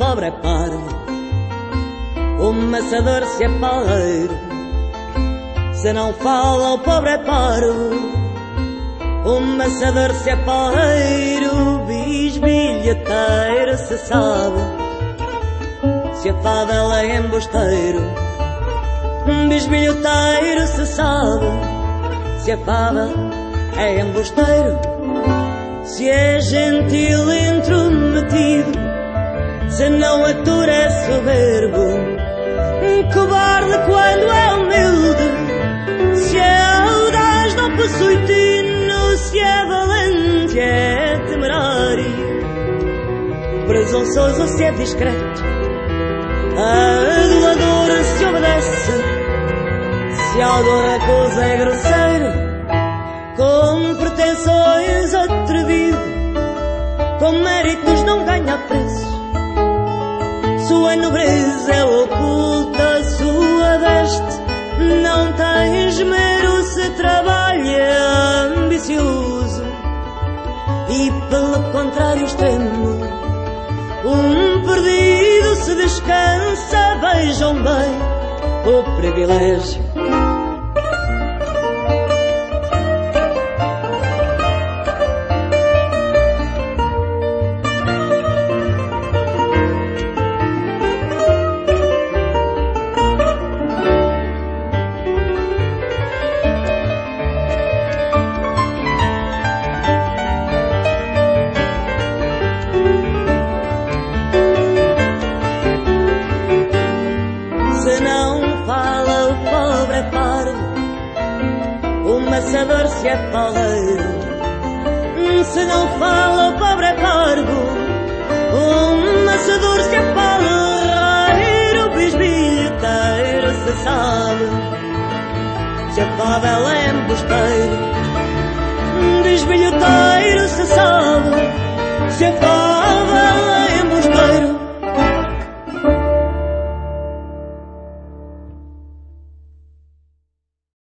pobre é parvo, o maçador se é palheiro. Se não fala o pobre é parvo, o maçador se é palheiro. O bisbilhoteiro se sabe, se a fada ela é embusteiro. Bisbilhoteiro se sabe, se a fada é embusteiro. Se é gentil intrometido, se não atura é soberbo. Cobarde quando é humilde, se é audaz não possui tino. Se é valente é temerário, presunçoso se é discreto. Adulador se obedece, se adora a coisa é grosseiro. Com pretensões atrevido, com méritos não ganha preço. Sua nobreza é oculta, sua veste não tem esmero. Se trabalha ambicioso e pelo contrário extremo, um perdido se descansa. Vejam bem o privilégio. Se não fala o pobre é parvo, o maçador se é palheiro. Se não fala o pobre é parvo, o maçador se é palheiro. O bisbilhoteiro se sabe, se a fada ela é embusteiro. Bisbilhoteiro se sabe, se a fada